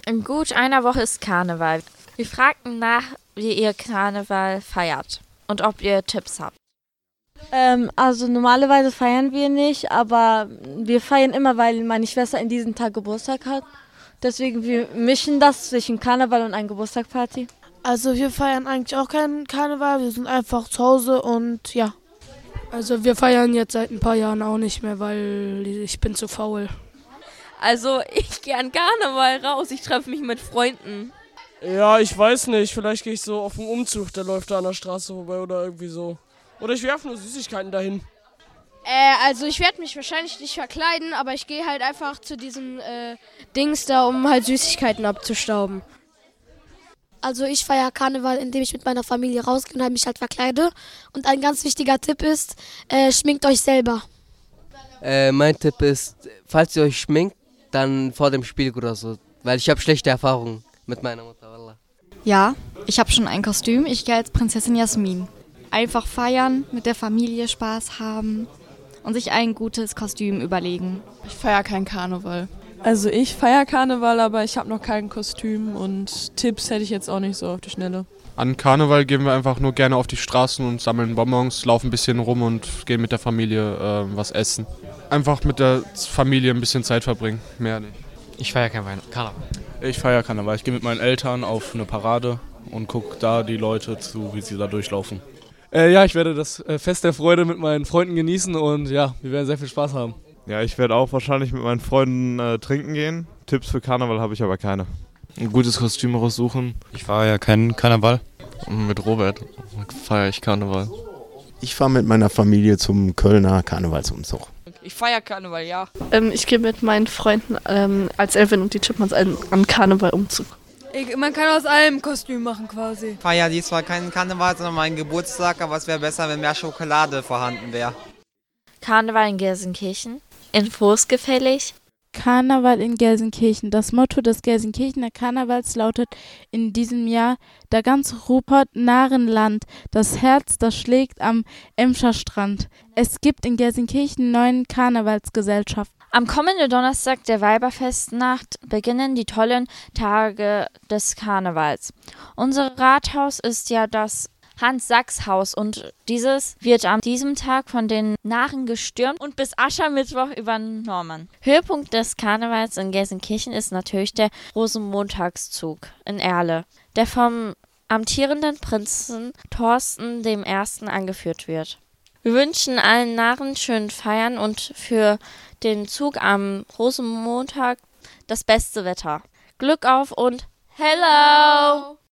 In gut einer Woche ist Karneval. Wir fragten nach, wie ihr Karneval feiert und ob ihr Tipps habt. Also normalerweise feiern wir nicht, aber wir feiern immer, weil meine Schwester in diesem Tag Geburtstag hat. Deswegen wir mischen das zwischen Karneval und einer Geburtstagsparty. Also wir feiern eigentlich auch keinen Karneval, wir sind einfach zu Hause und ja. Also wir feiern jetzt seit ein paar Jahren auch nicht mehr, weil ich bin zu faul. Also ich gehe an Karneval raus, ich treffe mich mit Freunden. Ja, ich weiß nicht, vielleicht gehe ich so auf einen Umzug, der läuft da an der Straße vorbei oder irgendwie so. Oder ich werfe nur Süßigkeiten dahin. Also ich werde mich wahrscheinlich nicht verkleiden, aber ich gehe halt einfach zu diesem Dings da, um halt Süßigkeiten abzustauben. Also ich feiere Karneval, indem ich mit meiner Familie rausgehe und halt mich halt verkleide. Und ein ganz wichtiger Tipp ist, schminkt euch selber. Mein Tipp ist, falls ihr euch schminkt, dann vor dem Spiel oder so. Weil ich habe schlechte Erfahrungen mit meiner Mutter. Wallah. Ja, ich habe schon ein Kostüm. Ich gehe als Prinzessin Jasmin. Einfach feiern, mit der Familie Spaß haben und sich ein gutes Kostüm überlegen. Ich feiere keinen Karneval. Also ich feiere Karneval, aber ich habe noch kein Kostüm und Tipps hätte ich jetzt auch nicht so auf die Schnelle. An Karneval gehen wir einfach nur gerne auf die Straßen und sammeln Bonbons, laufen ein bisschen rum und gehen mit der Familie was essen. Einfach mit der Familie ein bisschen Zeit verbringen, mehr nicht. Ich feiere kein Karneval. Ich feiere Karneval. Ich gehe mit meinen Eltern auf eine Parade und gucke da die Leute zu, wie sie da durchlaufen. Ja, ich werde das Fest der Freude mit meinen Freunden genießen und ja, wir werden sehr viel Spaß haben. Ja, ich werde auch wahrscheinlich mit meinen Freunden trinken gehen. Tipps für Karneval habe ich aber keine. Ein gutes Kostüm raussuchen. Ich fahre ja keinen Karneval. Und mit Robert feiere ich Karneval. Ich fahre mit meiner Familie zum Kölner Karnevalsumzug. Ich feiere Karneval, ja. Ich gehe mit meinen Freunden als Elvin und die Chipmunks an Karnevalumzug. Man kann aus allem Kostüm machen quasi. Ich feiere diesmal keinen Karneval, sondern meinen Geburtstag, aber es wäre besser, wenn mehr Schokolade vorhanden wäre. Karneval in Gelsenkirchen. Infos gefällig. Karneval in Gelsenkirchen. Das Motto des Gelsenkirchener Karnevals lautet in diesem Jahr: Der ganze Ruhrpott Narrenland, das Herz, das schlägt am Emscher Strand. Es gibt in Gelsenkirchen 9 Karnevalsgesellschaften. Am kommenden Donnerstag der Weiberfestnacht beginnen die tollen Tage des Karnevals. Unser Rathaus ist ja das Hans-Sachs-Haus und dieses wird an diesem Tag von den Narren gestürmt und bis Aschermittwoch übernommen. Höhepunkt des Karnevals in Gelsenkirchen ist natürlich der Rosenmontagszug in Erle, der vom amtierenden Prinzen Thorsten I. angeführt wird. Wir wünschen allen Narren schön feiern und für den Zug am Rosenmontag das beste Wetter. Glück auf und Hello!